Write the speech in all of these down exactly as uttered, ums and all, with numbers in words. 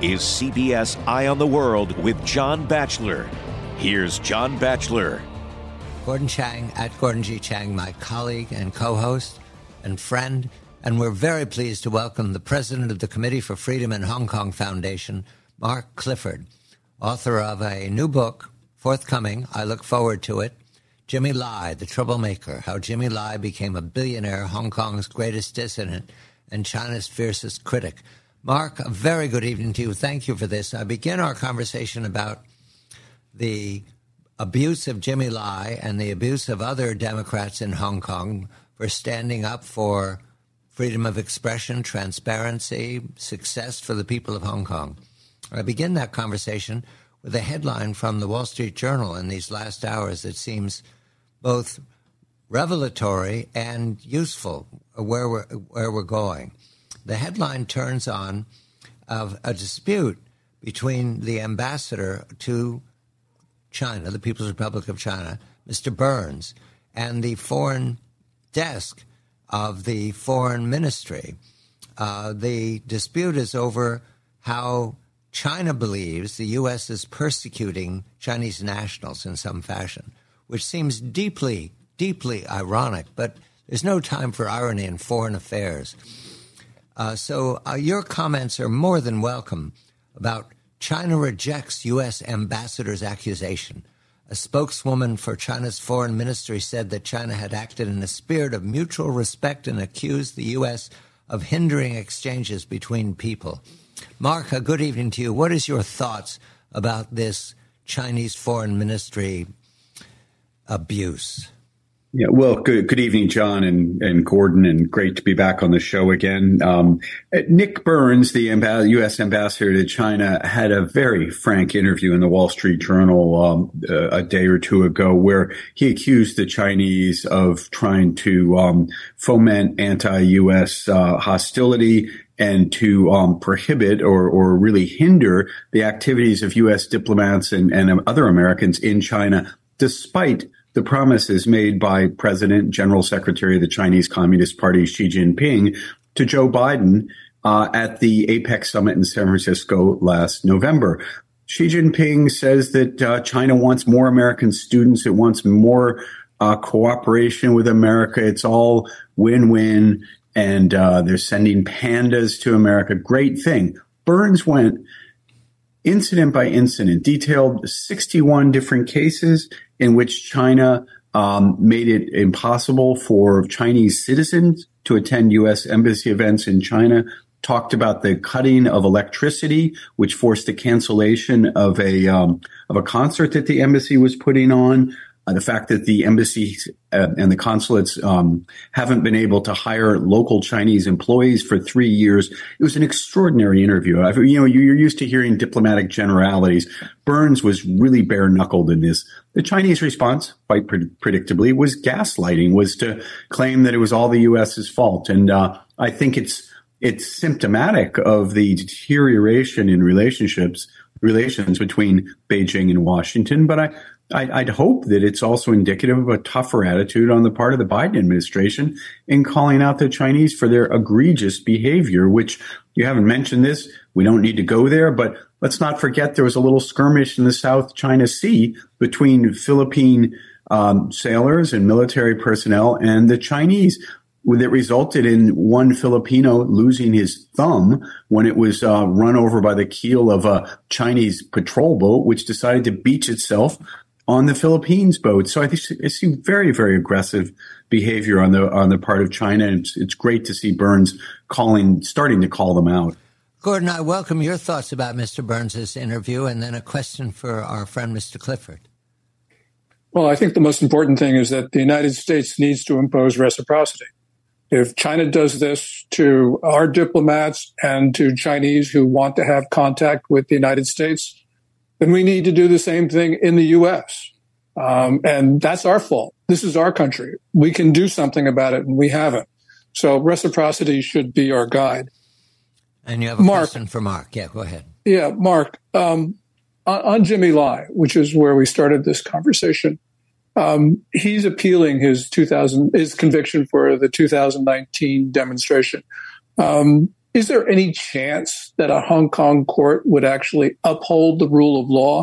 is C B S Eye on the World with John Batchelor. Here's John Batchelor. Gordon Chang, at Gordon G. Chang, my colleague and co-host and friend. And we're very pleased to welcome the president of the Committee for Freedom in Hong Kong Foundation, Mark Clifford, author of a new book, forthcoming. I look forward to it. Jimmy Lai, the Troublemaker, How Jimmy Lai Became a Billionaire, Hong Kong's Greatest Dissident, and China's Fiercest Critic. Mark, a very good evening to you. Thank you for this. I begin our conversation about the abuse of Jimmy Lai and the abuse of other Democrats in Hong Kong for standing up for freedom of expression, transparency, success for the people of Hong Kong. I begin that conversation with a headline from the Wall Street Journal in these last hours that seems both revelatory and useful where we're, where we're going. The headline turns on of a dispute between the ambassador to China, the People's Republic of China, Mister Burns, and the foreign desk of the foreign ministry. Uh, the dispute is over how China believes the U S is persecuting Chinese nationals in some fashion, which seems deeply, deeply ironic, but there's no time for irony in foreign affairs. Uh, so uh, your comments are more than welcome about China rejects U S ambassador's accusation. A spokeswoman for China's foreign ministry said that China had acted in a spirit of mutual respect and accused the U S of hindering exchanges between people. Mark, a good evening to you. What is your thoughts about this Chinese foreign ministry abuse? Yeah, well, good good evening, John and, and Gordon, and great to be back on the show again. Um, Nick Burns, the amb- U S ambassador to China, had a very frank interview in the Wall Street Journal um, uh, a day or two ago where he accused the Chinese of trying to um, foment anti-U S uh, hostility and to um, prohibit or, or really hinder the activities of U S diplomats and, and other Americans in China, despite the promises made by President, General Secretary of the Chinese Communist Party, Xi Jinping, to Joe Biden uh, at the APEC summit in San Francisco last November. Xi Jinping says that uh, China wants more American students. It wants more uh, cooperation with America. It's all win-win. And uh, they're sending pandas to America. Great thing. Burns went incident by incident, detailed sixty-one different cases in which China um, made it impossible for Chinese citizens to attend U S embassy events in China, talked about the cutting of electricity, which forced the cancellation of a um, of a concert that the embassy was putting on, uh, the fact that the embassies uh, and the consulates um, haven't been able to hire local Chinese employees for three years. It was an extraordinary interview. I've, you know, you're used to hearing diplomatic generalities. Burns was really bare-knuckled in this. The Chinese response, quite pre- predictably, was gaslighting, was to claim that it was all the U S's fault. And uh, I think it's it's symptomatic of the deterioration in relationships, relations between Beijing and Washington. But I, I, I'd hope that it's also indicative of a tougher attitude on the part of the Biden administration in calling out the Chinese for their egregious behavior, which you haven't mentioned this. We don't need to go there, but let's not forget there was a little skirmish in the South China Sea between Philippine um, sailors and military personnel and the Chinese, that resulted in one Filipino losing his thumb when it was uh, run over by the keel of a Chinese patrol boat, which decided to beach itself on the Philippines boat. So I think I see very, very aggressive behavior on the on the part of China. And it's, it's great to see Burns calling, starting to call them out. Gordon, I welcome your thoughts about Mister Burns' interview, and then a question for our friend Mister Clifford. Well, I think the most important thing is that the United States needs to impose reciprocity. If China does this to our diplomats and to Chinese who want to have contact with the United States, then we need to do the same thing in the U S. Um, and that's our fault. This is our country. We can do something about it, and we haven't. So reciprocity should be our guide. And you have a Mark, question for Mark. Yeah, go ahead. Yeah, Mark, um, on, on Jimmy Lai, which is where we started this conversation, um, he's appealing his two thousand his conviction for the two thousand nineteen demonstration. Um, is there any chance that a Hong Kong court would actually uphold the rule of law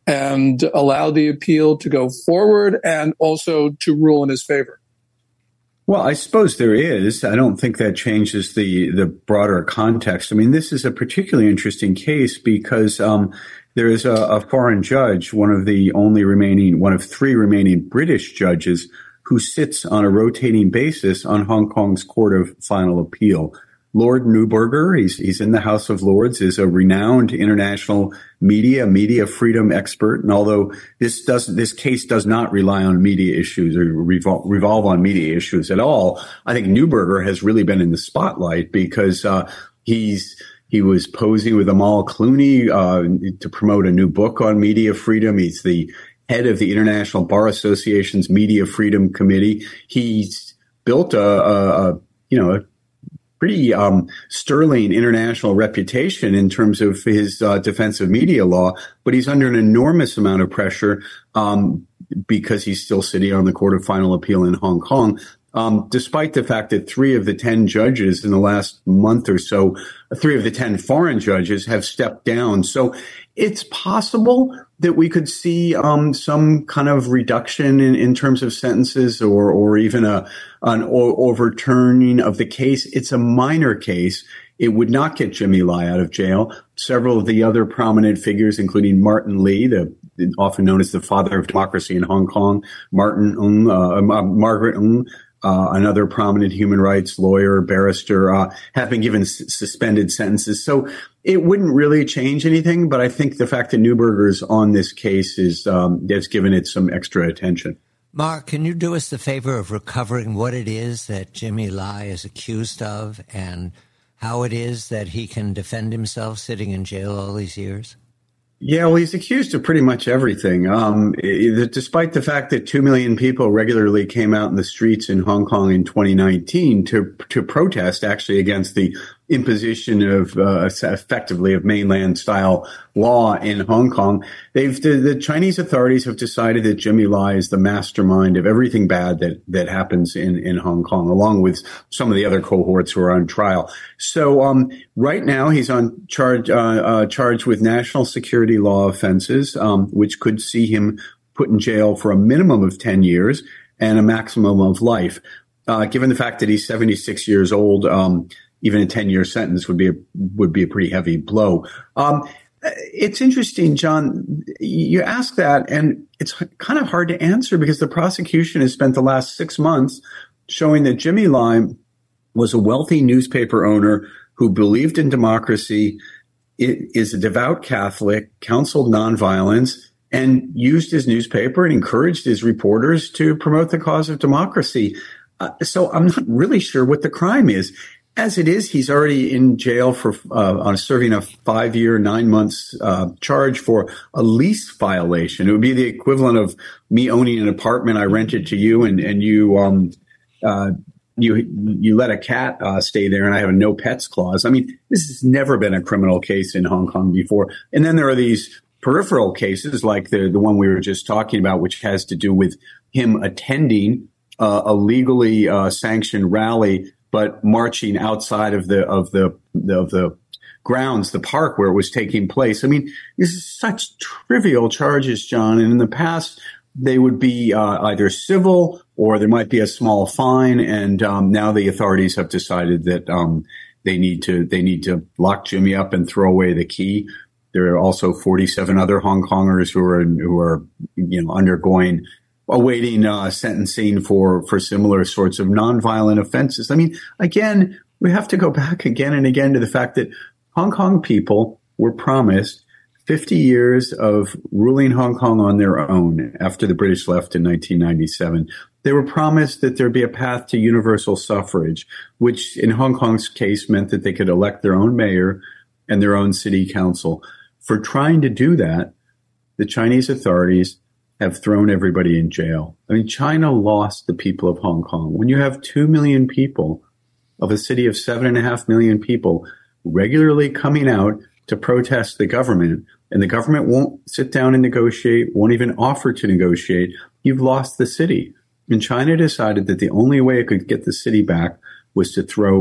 and allow the appeal to go forward and also to rule in his favor? Well, I suppose there is. I don't think that changes the, the broader context. I mean, this is a particularly interesting case because um, there is a, a foreign judge, one of the only remaining, one of three remaining British judges who sits on a rotating basis on Hong Kong's Court of Final Appeal. Lord Neuberger, he's, he's in the House of Lords, is a renowned international media, media freedom expert. And although this does, this case does not rely on media issues or revol- revolve on media issues at all, I think Neuberger has really been in the spotlight because, uh, he's, he was posing with Amal Clooney, uh, to promote a new book on media freedom. He's the head of the International Bar Association's Media Freedom Committee. He's built a, a, a you know, a pretty um, sterling international reputation in terms of his uh, defense of media law, but he's under an enormous amount of pressure um, because he's still sitting on the Court of Final Appeal in Hong Kong, um, despite the fact that three of the ten judges in the last month or so, three of the ten foreign judges have stepped down. So it's possible that we could see um, some kind of reduction in, in terms of sentences or or even a an o- overturning of the case. It's a minor case. It would not get Jimmy Lai out of jail. Several of the other prominent figures, including Martin Lee, the often known as the father of democracy in Hong Kong, Martin Ng, uh, Margaret Ng, Uh, another prominent human rights lawyer, barrister, uh, have been given s- suspended sentences. So it wouldn't really change anything, but I think the fact that Neuberger's on this case is, um, has given it some extra attention. Mark, can you do us the favor of recovering what it is that Jimmy Lai is accused of and how it is that he can defend himself sitting in jail all these years? Yeah, well, he's accused of pretty much everything. Um, it, despite the fact that two million people regularly came out in the streets in Hong Kong in twenty nineteen to to protest actually against the imposition of uh, effectively of mainland style law in Hong Kong, they've the, the Chinese authorities have decided that Jimmy Lai is the mastermind of everything bad that that happens in in Hong Kong, along with some of the other cohorts who are on trial. So um, right now he's on charge uh, uh, charged with national security law offenses, um, which could see him put in jail for a minimum of ten years and a maximum of life. Uh, given the fact that he's seventy-six years old, um, even a ten-year sentence would be a, would be a pretty heavy blow. Um, it's interesting, John. You ask that, and it's kind of hard to answer because the prosecution has spent the last six months showing that Jimmy Lai was a wealthy newspaper owner who believed in democracy, is a devout Catholic, counseled nonviolence, and used his newspaper and encouraged his reporters to promote the cause of democracy. Uh, so I'm not really sure what the crime is. As it is, he's already in jail for uh, on serving a five-year, nine months uh, charge for a lease violation. It would be the equivalent of me owning an apartment I rented to you, and and you um uh you you let a cat uh, stay there, and I have a no pets clause. I mean, this has never been a criminal case in Hong Kong before. And then there are these peripheral cases like the the one we were just talking about, which has to do with him attending uh, a legally uh, sanctioned rally, but marching outside of the of the of the grounds, the park where it was taking place. I mean, this is such trivial charges, John. And in the past, they would be uh, either civil or there might be a small fine. And um, now the authorities have decided that um, they need to they need to lock Jimmy up and throw away the key. There are also forty-seven other Hong Kongers who are who are you know undergoing. awaiting uh, sentencing for, for similar sorts of nonviolent offenses. I mean, again, we have to go back again and again to the fact that Hong Kong people were promised fifty years of ruling Hong Kong on their own after the British left in nineteen ninety-seven. They were promised that there'd be a path to universal suffrage, which in Hong Kong's case meant that they could elect their own mayor and their own city council. For trying to do that, the Chinese authorities have thrown everybody in jail. I mean, China lost the people of Hong Kong. When you have two million people of a city of seven and a half million people regularly coming out to protest the government, and the government won't sit down and negotiate, won't even offer to negotiate, you've lost the city. And China decided that the only way it could get the city back was to throw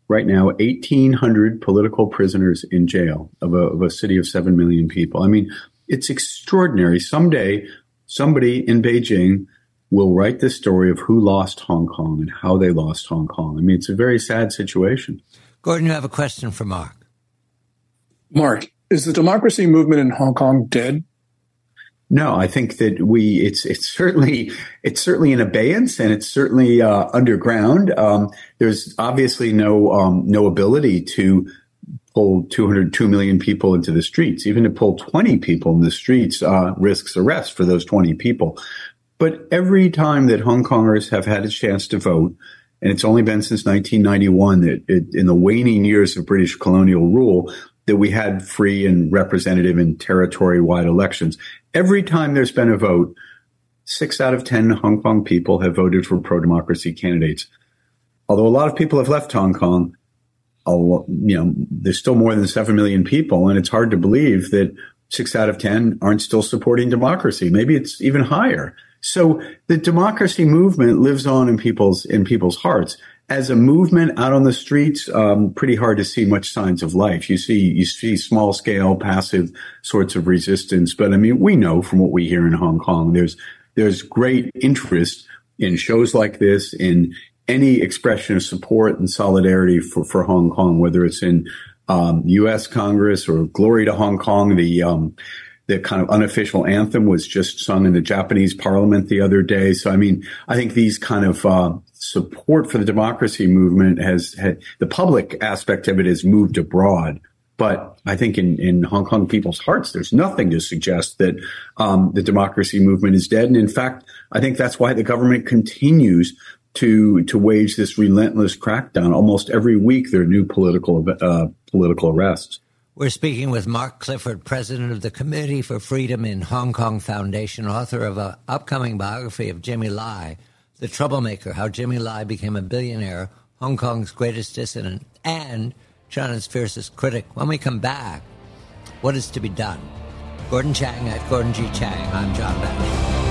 right now eighteen hundred political prisoners in jail of a, of a city of seven million people. I mean, it's extraordinary. Someday, somebody in Beijing will write the story of who lost Hong Kong and how they lost Hong Kong. I mean, it's a very sad situation. Gordon, you have a question for Mark. Mark, is the democracy movement in Hong Kong dead? No, I think that we it's it's certainly it's certainly in abeyance, and it's certainly uh, underground. Um, there's obviously no um, no ability to pull two hundred two million people into the streets. Even to pull twenty people in the streets uh, risks arrest for those twenty people. But every time that Hong Kongers have had a chance to vote, and it's only been since nineteen ninety-one that it, in the waning years of British colonial rule, that we had free and representative and territory-wide elections. Every time there's been a vote, six out of ten Hong Kong people have voted for pro-democracy candidates. Although a lot of people have left Hong Kong, you know, there's still more than seven million people, and it's hard to believe that six out of ten aren't still supporting democracy. Maybe it's even higher. So the democracy movement lives on in people's in people's hearts. As a movement out on the streets, um, pretty hard to see much signs of life. You see, you see small scale, passive sorts of resistance. But I mean, we know from what we hear in Hong Kong, there's there's great interest in shows like this, in any expression of support and solidarity for, for Hong Kong, whether it's in um, U S Congress or Glory to Hong Kong. The um, the kind of unofficial anthem was just sung in the Japanese parliament the other day. So, I mean, I think these kind of uh, support for the democracy movement has had the public aspect of it has moved abroad. But I think in, in Hong Kong people's hearts, there's nothing to suggest that um, the democracy movement is dead. And in fact, I think that's why the government continues to to wage this relentless crackdown. Almost every week, there are new political uh, political arrests. We're speaking with Mark Clifford, president of the Committee for Freedom in Hong Kong Foundation, author of an upcoming biography of Jimmy Lai, the troublemaker, how Jimmy Lai became a billionaire, Hong Kong's greatest dissident, and China's fiercest critic. When we come back, what is to be done? Gordon Chang at Gordon G. Chang. I'm John Batchelor.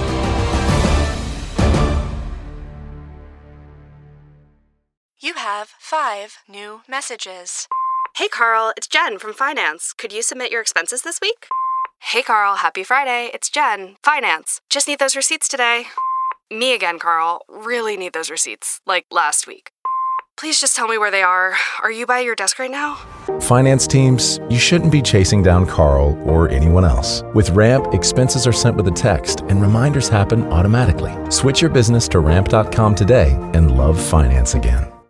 You have five new messages. Hey, Carl, it's Jen from Finance. Could you submit your expenses this week? Hey, Carl, happy Friday. It's Jen, Finance. Just need those receipts today. Me again, Carl. Really need those receipts, like last week. Please just tell me where they are. Are you by your desk right now? Finance teams, you shouldn't be chasing down Carl or anyone else. With Ramp, expenses are sent with a text and reminders happen automatically. Switch your business to ramp dot com today and love finance again.